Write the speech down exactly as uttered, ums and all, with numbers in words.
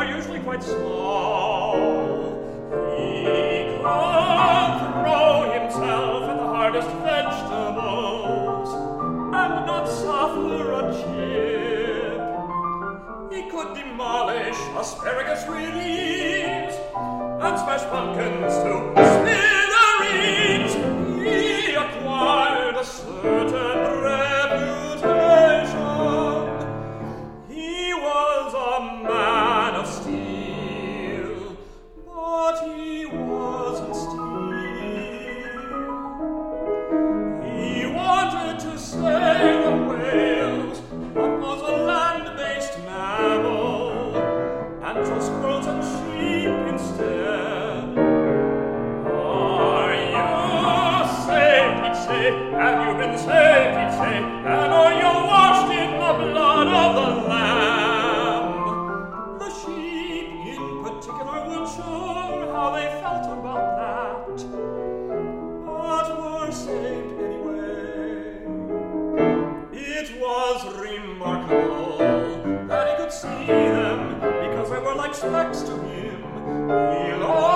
are usually quite small. He could throw himself at the hardest vegetables and not suffer a chip. He could demolish asparagus with ease and smash pumpkins to smithereens. He acquired a certain reputation. He was a man of steel, but he wasn't steel. He wanted to slay the whales, but was a land-based mammal, and chose squirrels and sheep instead. Are you saved, he'd say, have you been saved, he'd say, and are you washed in the blood of the Lamb? The sheep in particular would show how they felt about that, but were saved anyway. It was remarkable that he could see them, because they were like specks to him. He lost